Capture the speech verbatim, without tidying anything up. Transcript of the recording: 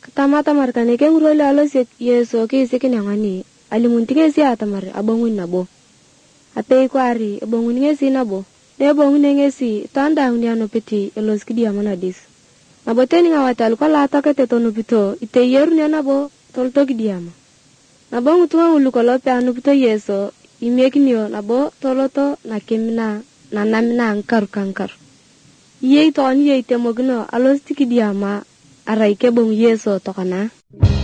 Katamata markane ke ngurole alos Yesu ke isikin yangani. Alimunti ke si atamar abongun nabo. Ape kwari abongun ngesi nabo. Ne bongun ngesi tanda uniano peti elos kidi amana dis. Nabo teni ngawatal ko lata ke tetono pito ite yeru ne nabo tolto kidi ama. Nabo ngutunga ulukolo pe anu pito Yesu imekinio nabo toloto na kemina na namina ankar kankar. Iye ito ani ye itemogino alos tikidi ama arai ke bong Yesu tokana.